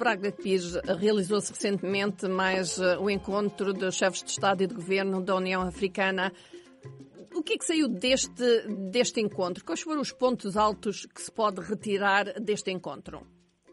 Braga de Pires, realizou-se recentemente mais o encontro dos chefes de Estado e de Governo da União Africana. O que é que saiu deste encontro? Quais foram os pontos altos que se pode retirar deste encontro?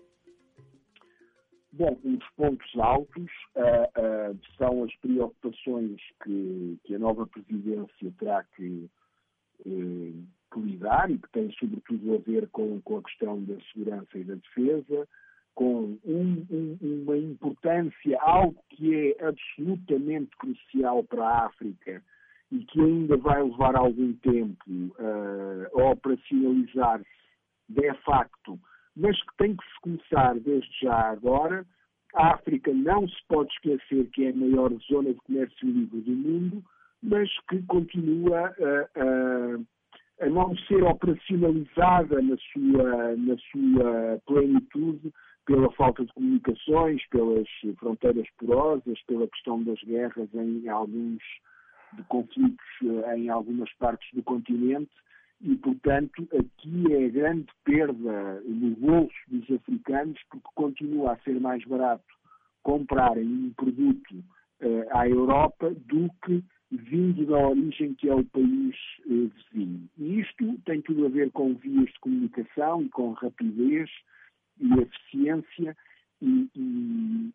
Bom, os pontos altos são as preocupações que a nova presidência terá que lidar e que têm sobretudo a ver com a questão da segurança e da defesa, com uma importância, algo que é absolutamente crucial para a África e que ainda vai levar algum tempo a operacionalizar-se de facto, mas que tem que se começar desde já agora. A África não se pode esquecer que é a maior zona de comércio livre do mundo, mas que continua a não ser operacionalizada na sua plenitude pela falta de comunicações, pelas fronteiras porosas, pela questão das guerras de conflitos em algumas partes do continente e, portanto, aqui é a grande perda no bolso dos africanos porque continua a ser mais barato comprarem um produto à Europa do que vindo da origem que é o país vizinho. E isto tem tudo a ver com vias de comunicação e com rapidez e eficiência e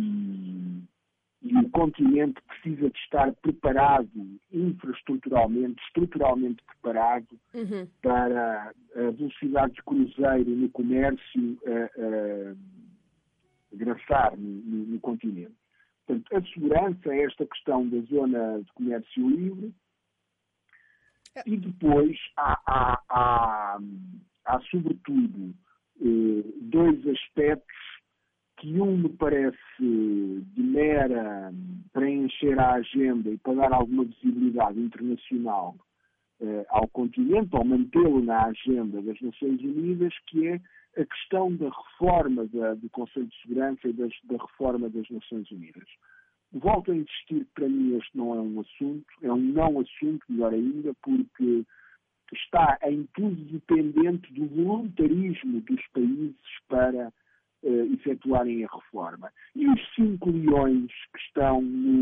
o continente precisa de estar preparado infraestruturalmente, estruturalmente preparado para a velocidade de cruzeiro no comércio graçar no continente. Portanto, a segurança é esta questão da zona de comércio livre e depois há sobretudo, dois aspectos que me parece de mera preencher a agenda e para dar alguma visibilidade internacional ao continente, ou mantê-lo na agenda das Nações Unidas, que é a questão da reforma do Conselho de Segurança e da reforma das Nações Unidas. Volto a insistir que para mim este não é um assunto, é um não assunto, melhor ainda, porque está em tudo dependente do voluntarismo dos países para efetuarem a reforma. E os 5 leões que estão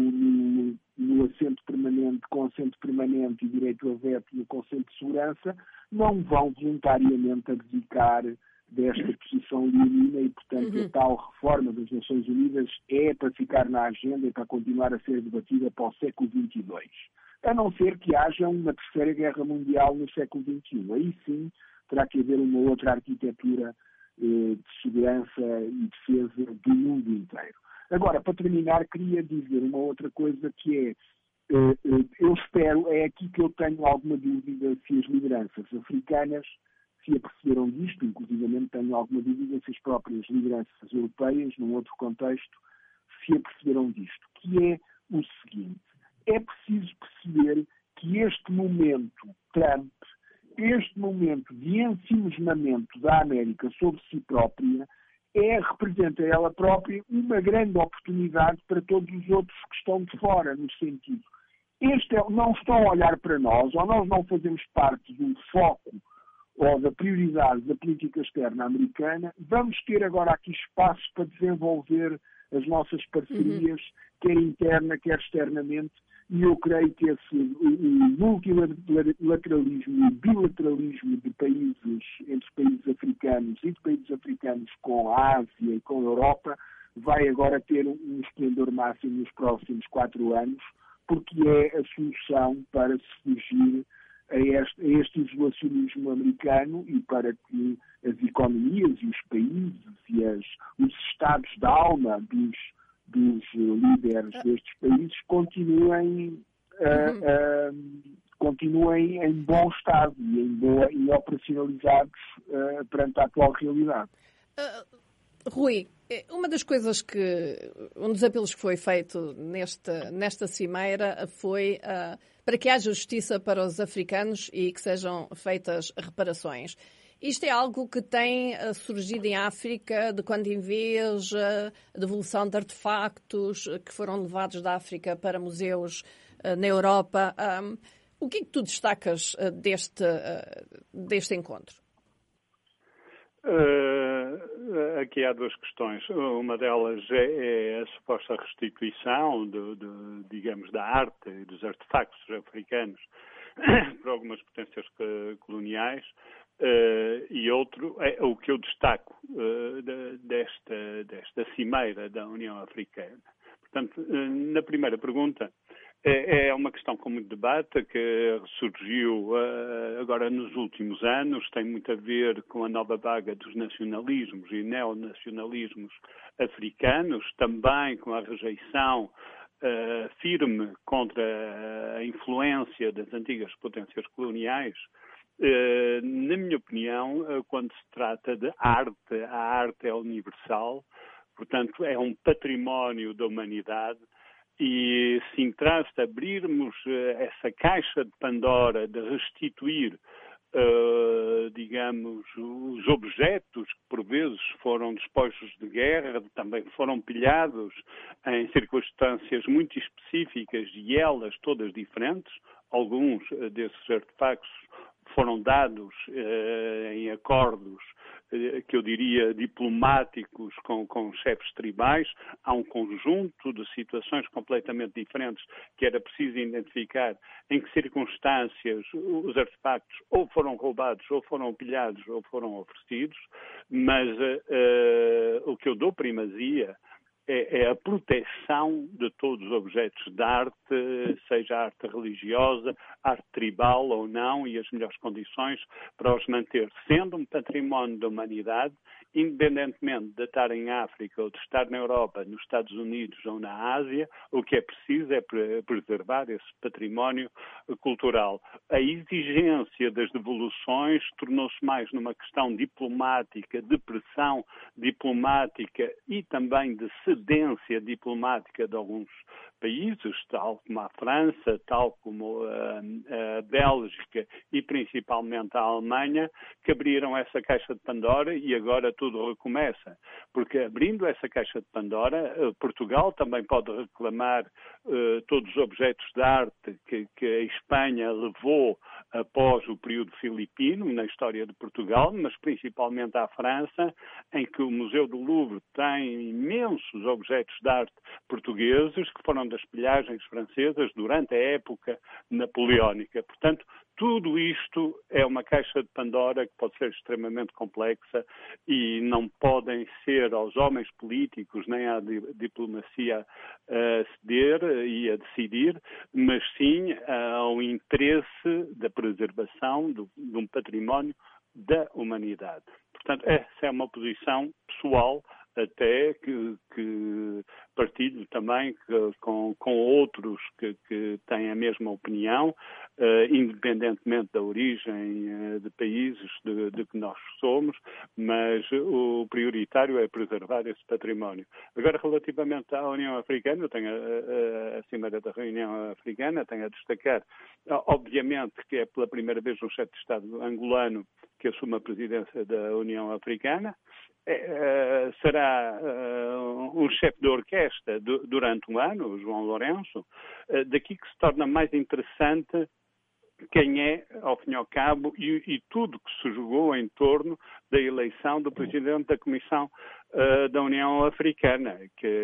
no assento permanente, com assento permanente e direito a veto no Conselho de Segurança, não vão voluntariamente abdicar desta posição leonina e, portanto, a tal reforma das Nações Unidas é para ficar na agenda e para continuar a ser debatida para o século XXII. A não ser que haja uma terceira guerra mundial no século XXI. Aí sim terá que haver uma outra arquitetura de segurança e defesa do mundo inteiro. Agora, para terminar, queria dizer uma outra coisa que é, eu espero, é aqui que eu tenho alguma dúvida se as lideranças africanas se aperceberam disto, inclusivamente tenho alguma dúvida se as próprias lideranças europeias, num outro contexto, se aperceberam disto, que é o seguinte: é preciso perceber que este momento Trump, este momento de ensimismamento da América sobre si própria, representa ela própria uma grande oportunidade para todos os outros que estão de fora, no sentido. Não estão a olhar para nós, ou nós não fazemos parte do foco ou da prioridade da política externa americana, vamos ter agora aqui espaço para desenvolver as nossas parcerias, quer interna, quer externamente, e eu creio que esse multilateralismo e bilateralismo de países, entre países africanos e de países africanos com a Ásia e com a Europa, vai agora ter um esplendor máximo nos próximos 4 anos, porque é a solução para se fugir a este isolacionismo americano e para que as economias e os países e os estados da alma dos líderes destes países continuem em bom estado e operacionalizados perante a atual realidade. Rui, um dos apelos que foi feito nesta cimeira foi para que haja justiça para os africanos e que sejam feitas reparações. Isto é algo que tem surgido em África de quando em vez, a devolução de artefactos que foram levados da África para museus na Europa. O que é que tu destacas deste encontro? Aqui há duas questões. Uma delas é a suposta restituição, digamos, da arte e dos artefactos africanos por algumas potências coloniais. E outro é o que eu destaco desta cimeira da União Africana. Portanto, na primeira pergunta, é uma questão com muito debate, que surgiu agora nos últimos anos, tem muito a ver com a nova vaga dos nacionalismos e neonacionalismos africanos, também com a rejeição firme contra a influência das antigas potências coloniais. Na minha opinião, quando se trata de arte, a arte é universal, portanto é um património da humanidade. E se interessa abrirmos essa caixa de Pandora, de restituir, digamos, os objetos que por vezes foram despojos de guerra, também foram pilhados em circunstâncias muito específicas e elas todas diferentes. Alguns desses artefactos foram dados em acordos que eu diria diplomáticos com chefes tribais. Há um conjunto de situações completamente diferentes que era preciso identificar em que circunstâncias os artefactos ou foram roubados, ou foram pilhados, ou foram oferecidos, mas o que eu dou primazia é a proteção de todos os objetos de arte, seja arte religiosa, arte tribal ou não, e as melhores condições para os manter sendo um património da humanidade, independentemente de estar em África ou de estar na Europa, nos Estados Unidos ou na Ásia. O que é preciso é preservar esse património cultural. A exigência das devoluções tornou-se mais numa questão diplomática, de pressão diplomática e também de cedência diplomática de alguns países, tal como a França, tal como a Bélgica e principalmente a Alemanha, que abriram essa caixa de Pandora e agora tudo recomeça. Porque abrindo essa caixa de Pandora, Portugal também pode reclamar todos os objetos de arte que a Espanha levou após o período filipino na história de Portugal, mas principalmente à França, em que o Museu do Louvre tem imensos objetos de arte portugueses que foram das pilhagens francesas durante a época napoleónica. Portanto, tudo isto é uma caixa de Pandora que pode ser extremamente complexa e não podem ser aos homens políticos nem à diplomacia a ceder e a decidir, mas sim ao interesse da preservação de um património da humanidade. Portanto, essa é uma posição pessoal, até que partilho também com outros que têm a mesma opinião, independentemente da origem de países de que nós somos, mas o prioritário é preservar esse património. Agora, relativamente à União Africana, eu tenho a Cimeira da União Africana, tenho a destacar, obviamente, que é pela primeira vez um chefe de Estado angolano que assume a presidência da União Africana. Será um chefe de orquestra durante um ano, o João Lourenço. Daqui que se torna mais interessante quem é, ao fim e ao cabo, e tudo que se jogou em torno da eleição do presidente da Comissão da União Africana,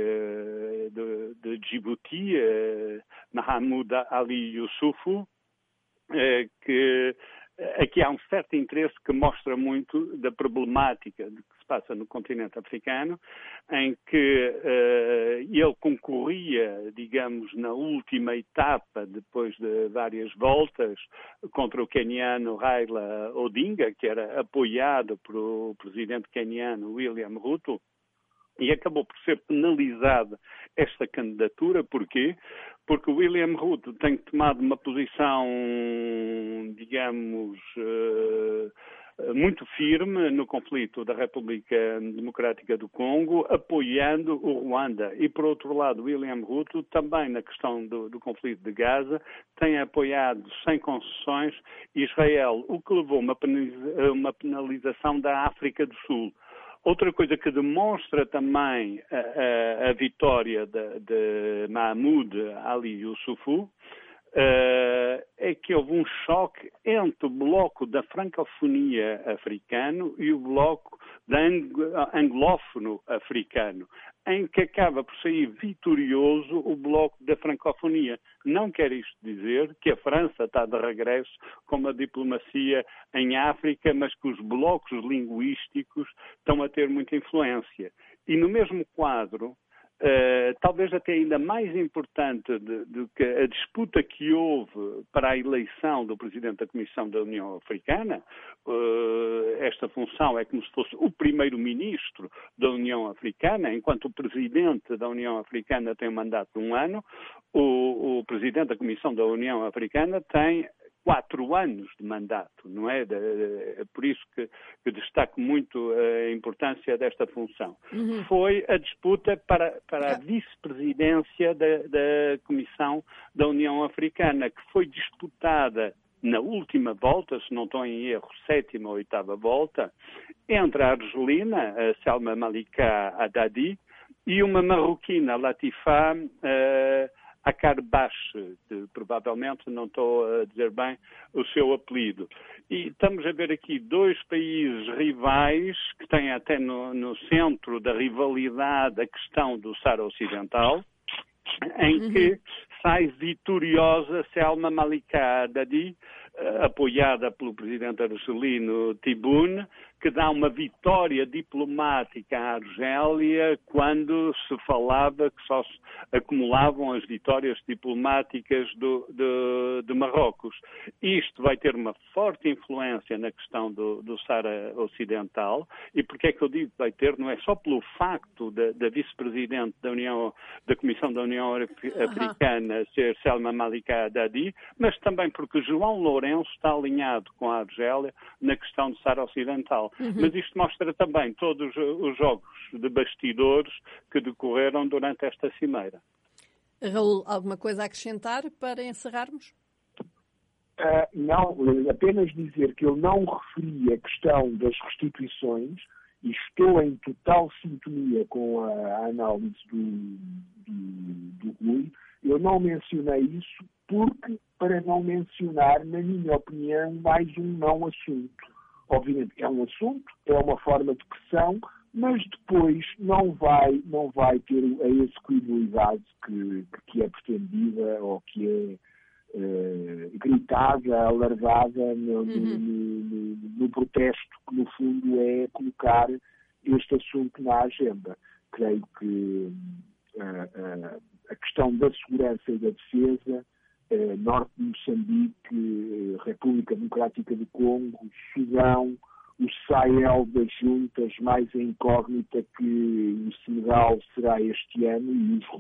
de Djibouti, Mahamoud Ali Youssoufou, que aqui há um certo interesse que mostra muito da problemática que se passa no continente africano, em que ele concorria, digamos, na última etapa, depois de várias voltas, contra o queniano Raila Odinga, que era apoiado pelo presidente queniano William Ruto, e acabou por ser penalizada esta candidatura. Porquê? Porque o William Ruto tem tomado uma posição, digamos, muito firme no conflito da República Democrática do Congo, apoiando o Ruanda. E, por outro lado, William Ruto, também na questão do conflito de Gaza, tem apoiado, sem concessões, Israel, o que levou a uma penalização da África do Sul. Outra coisa que demonstra também a vitória de Mahamoud Ali Youssoufou é que houve um choque entre o bloco da francofonia africano e o bloco anglófono africano, em que acaba por sair vitorioso o bloco da francofonia. Não quer isto dizer que a França está de regresso com uma diplomacia em África, mas que os blocos linguísticos estão a ter muita influência. E no mesmo quadro, talvez até ainda mais importante do que a disputa que houve para a eleição do Presidente da Comissão da União Africana, esta função é como se fosse o primeiro-ministro da União Africana, enquanto o Presidente da União Africana tem um mandato de 1 ano, o Presidente da Comissão da União Africana tem 4 anos de mandato, não é? É por isso que destaco muito a importância desta função. Foi a disputa para a vice-presidência da Comissão da União Africana, que foi disputada na última volta, se não estou em erro, 7ª ou 8ª volta, entre a argelina, a Salma Malika Haddadi, e uma marroquina, Latifa Akarbache, que provavelmente não estou a dizer bem o seu apelido. E estamos a ver aqui 2 países rivais que têm até no centro da rivalidade a questão do Saara Ocidental, em que sai vitoriosa Salma Malika Haddadi, apoiada pelo presidente argelino Tebboune, que dá uma vitória diplomática à Argélia quando se falava que só se acumulavam as vitórias diplomáticas de Marrocos. Isto vai ter uma forte influência na questão do Saara Ocidental, e porque é que eu digo que vai ter? Não é só pelo facto da vice-presidente da Comissão da União Africana ser Salma Malika Haddadi, mas também porque João Lourenço está alinhado com a Argélia na questão do Saara Ocidental. Mas isto mostra também todos os jogos de bastidores que decorreram durante esta cimeira. Raul, alguma coisa a acrescentar para encerrarmos? Não, apenas dizer que eu não referi a questão das restituições e estou em total sintonia com a análise do Rui. Eu não mencionei isso para não mencionar, na minha opinião, mais um não assunto. Obviamente é um assunto, é uma forma de pressão, mas depois não vai ter a execuibilidade que é pretendida ou que é gritada, alargada no protesto, que no fundo é colocar este assunto na agenda. Creio que a questão da segurança e da defesa, Norte de Moçambique, República Democrática do Congo, Sudão, o Sahel das juntas, mais a incógnita que o Senegal será este ano, e os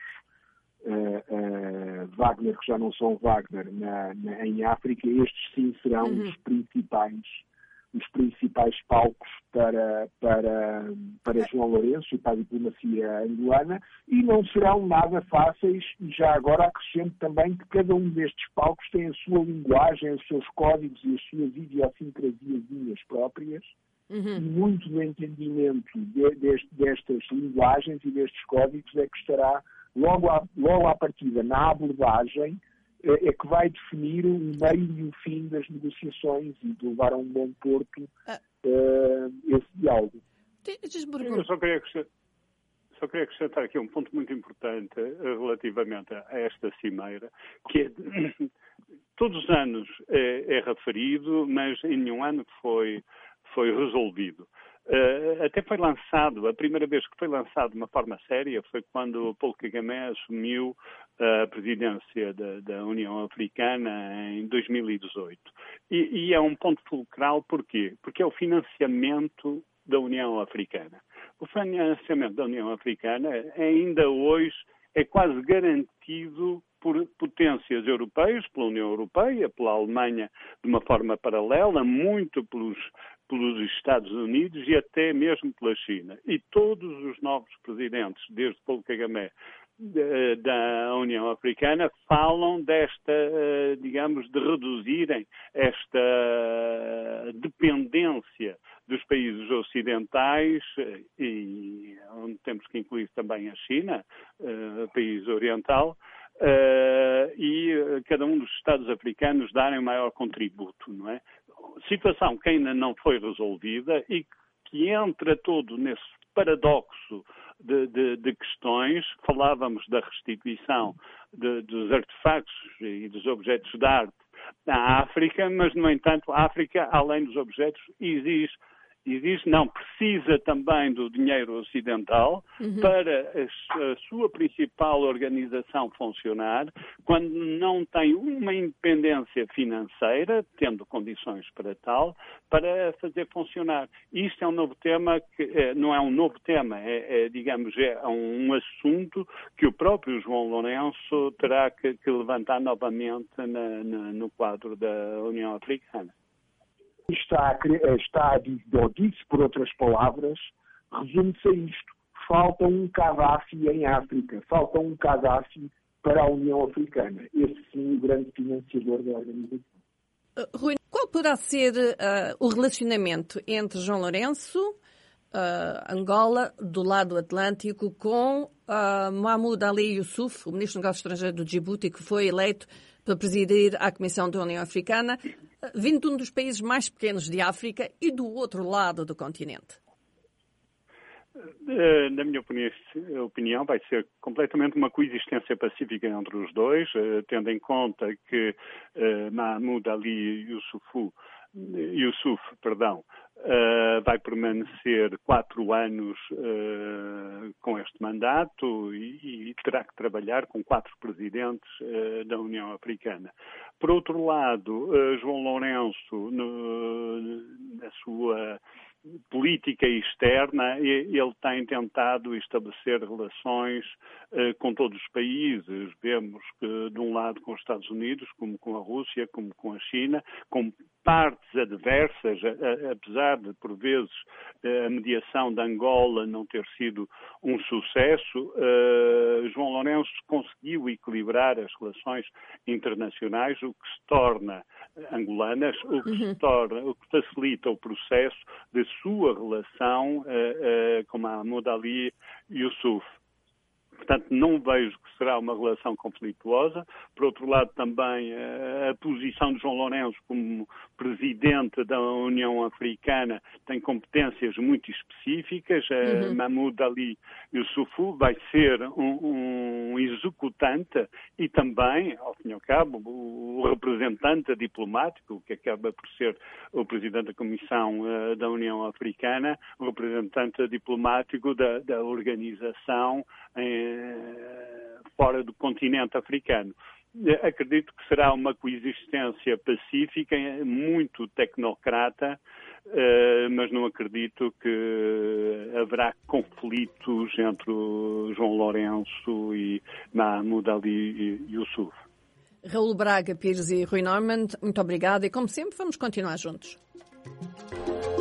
russos, Wagner, que já não são Wagner, em África, estes sim serão os principais palcos para João Lourenço e para a diplomacia angolana, e não serão nada fáceis. E já agora acrescento também que cada um destes palcos tem a sua linguagem, os seus códigos e as suas idiosincrasiazinhas próprias, e muito do entendimento destas linguagens e destes códigos é que estará logo à partida na abordagem, é que vai definir o meio e o fim das negociações e de levar a um bom porto esse diálogo. Eu só queria acrescentar aqui um ponto muito importante relativamente a esta cimeira, que é, todos os anos é referido, mas em nenhum ano foi resolvido. Até foi lançado, a primeira vez que foi lançado de uma forma séria foi quando Paul Kagame assumiu a presidência da União Africana em 2018. E é um ponto fulcral, porquê? Porque é o financiamento da União Africana. O financiamento da União Africana ainda hoje é quase garantido por potências europeias, pela União Europeia, pela Alemanha de uma forma paralela, muito pelos Estados Unidos e até mesmo pela China. E todos os novos presidentes, desde Paul Kagame, da União Africana, falam desta, digamos, de reduzirem esta dependência dos países ocidentais, e onde temos que incluir também a China, país oriental, e cada um dos Estados africanos darem maior contributo, não é? Situação que ainda não foi resolvida e que entra todo nesse paradoxo de questões. Falávamos da restituição dos artefactos e dos objetos de arte à África, mas, no entanto, a África, além dos objetos, precisa também do dinheiro ocidental para a sua principal organização funcionar, quando não tem uma independência financeira, tendo condições para tal, para fazer funcionar. Isto é um novo tema, que não é um novo tema, é um assunto que o próprio João Lourenço terá que levantar novamente no quadro da União Africana. Disse por outras palavras, resume-se a isto. Falta um Gaddafi em África, falta um Gaddafi para a União Africana. Esse sim, o grande financiador da organização. Rui, qual poderá ser o relacionamento entre João Lourenço, Angola, do lado atlântico, com Mahmoud Ali Yusuf, o ministro dos Negócios Estrangeiros do Djibouti, que foi eleito para presidir a Comissão da União Africana, vindo de um dos países mais pequenos de África e do outro lado do continente? Na minha opinião, vai ser completamente uma coexistência pacífica entre os dois, tendo em conta que Mahmoud Ali Yusuf, vai permanecer 4 anos com este mandato e terá que trabalhar com 4 presidentes da União Africana. Por outro lado, João Lourenço, na sua política externa, ele tem tentado estabelecer relações com todos os países. Vemos que, de um lado, com os Estados Unidos, como com a Rússia, como com a China, com partes adversas, apesar de, por vezes, a mediação de Angola não ter sido um sucesso, João Lourenço conseguiu equilibrar as relações internacionais, o que se torna angolanas, o que facilita o processo de sua relação com Mahmoud Ali Yusuf. Portanto, não vejo que será uma relação conflituosa. Por outro lado, também a posição de João Lourenço como presidente da União Africana tem competências muito específicas. Mahmoud Ali Yusuf vai ser um executante e também, ao fim e ao cabo, o representante diplomático, que acaba por ser o presidente da Comissão da União Africana, o representante diplomático da organização fora do continente africano. Acredito que será uma coexistência pacífica, muito tecnocrata, mas não acredito que haverá conflitos entre o João Lourenço e Mahmoud Ali Yusuf. Raul Braga Pires e Rui Norman, muito obrigada e, como sempre, vamos continuar juntos.